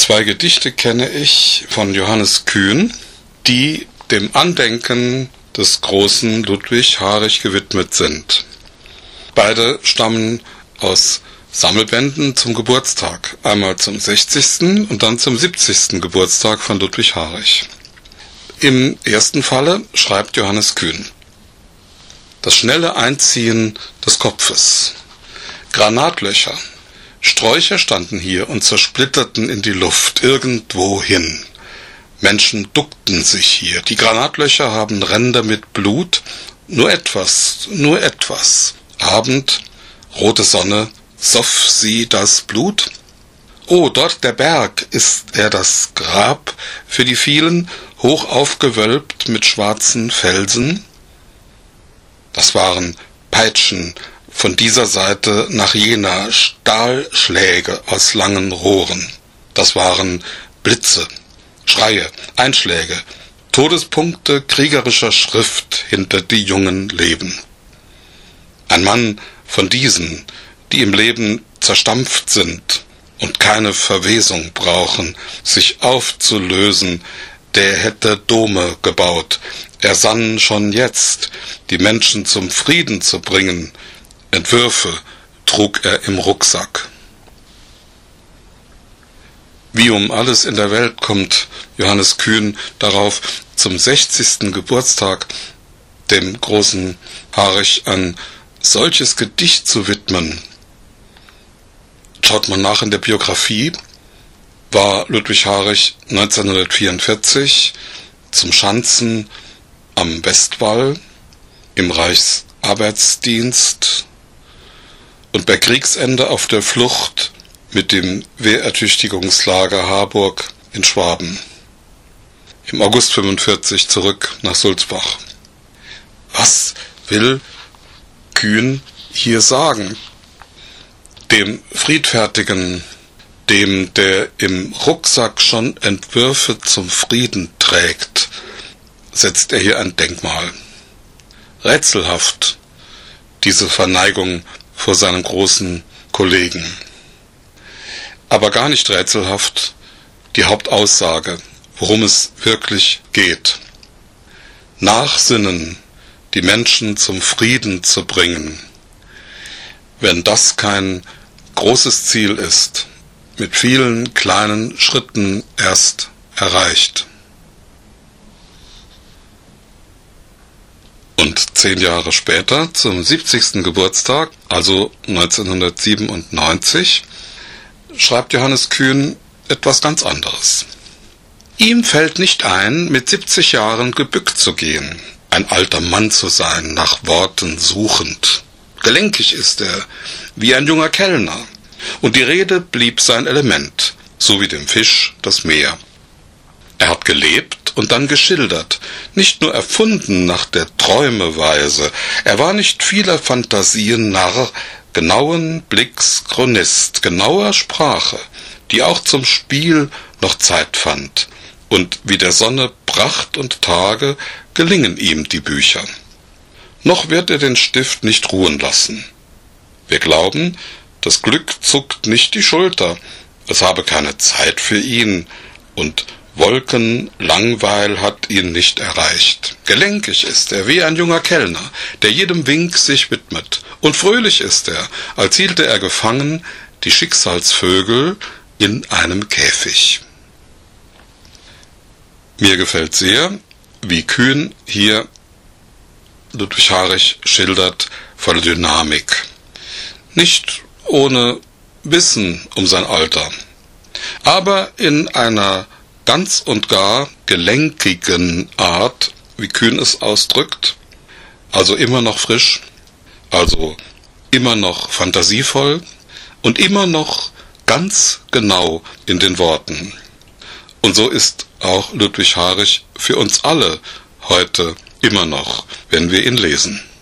2 Gedichte kenne ich von Johannes Kühn, die dem Andenken des großen Ludwig Harich gewidmet sind. Beide stammen aus Sammelbänden zum Geburtstag, einmal zum 60. und dann zum 70. Geburtstag von Ludwig Harich. Im ersten Falle schreibt Johannes Kühn: Das schnelle Einziehen des Kopfes. Granatlöcher. Sträucher standen hier und zersplitterten in die Luft irgendwo hin. Menschen duckten sich hier. Die Granatlöcher haben Ränder mit Blut. Nur etwas. Abend, rote Sonne, soff sie das Blut? Oh, dort der Berg, ist er das Grab für die vielen, hoch aufgewölbt mit schwarzen Felsen? Das waren Peitschen von dieser Seite nach jener, Stahlschläge aus langen Rohren. Das waren Blitze, Schreie, Einschläge, Todespunkte kriegerischer Schrift hinter die jungen Leben. Ein Mann von diesen, die im Leben zerstampft sind und keine Verwesung brauchen, sich aufzulösen, der hätte Dome gebaut. Er sann schon jetzt, die Menschen zum Frieden zu bringen. Entwürfe trug er im Rucksack. Wie um alles in der Welt kommt Johannes Kühn darauf, zum 60. Geburtstag dem großen Harich ein solches Gedicht zu widmen. Schaut man nach in der Biografie, war Ludwig Harich 1944 zum Schanzen am Westwall im Reichsarbeitsdienst und bei Kriegsende auf der Flucht mit dem Wehrertüchtigungslager Harburg in Schwaben. Im August 1945 zurück nach Sulzbach. Was will Kühn hier sagen? Dem Friedfertigen, dem, der im Rucksack schon Entwürfe zum Frieden trägt, setzt er hier ein Denkmal. Rätselhaft, diese Verneigung vor seinem großen Kollegen. Aber gar nicht rätselhaft die Hauptaussage, worum es wirklich geht. Nachsinnen, die Menschen zum Frieden zu bringen. Wenn das kein großes Ziel ist, mit vielen kleinen Schritten erst erreicht. Und 10 Jahre später, zum 70. Geburtstag, also 1997, schreibt Johannes Kühn etwas ganz anderes. Ihm fällt nicht ein, mit 70 Jahren gebückt zu gehen, ein alter Mann zu sein, nach Worten suchend. Gelenkig ist er, wie ein junger Kellner, und die Rede blieb sein Element, so wie dem Fisch das Meer. Er hat gelebt und dann geschildert, nicht nur erfunden nach der Träumeweise, er war nicht vieler Fantasien Narr, genauen Blicks Chronist, genauer Sprache, die auch zum Spiel noch Zeit fand, und wie der Sonne Pracht und Tage gelingen ihm die Bücher. Noch wird er den Stift nicht ruhen lassen. Wir glauben, das Glück zuckt nicht die Schulter, es habe keine Zeit für ihn, und Wolkenlangweil hat ihn nicht erreicht. Gelenkig ist er, wie ein junger Kellner, der jedem Wink sich widmet, und fröhlich ist er, als hielte er gefangen die Schicksalsvögel in einem Käfig. Mir gefällt sehr, wie Kühn hier Ludwig Harich schildert, voller Dynamik. Nicht ohne Wissen um sein Alter, aber in einer ganz und gar gelenkigen Art, wie Kühn es ausdrückt, also immer noch frisch, also immer noch fantasievoll und immer noch ganz genau in den Worten. Und so ist auch Ludwig Harich für uns alle heute immer noch, wenn wir ihn lesen.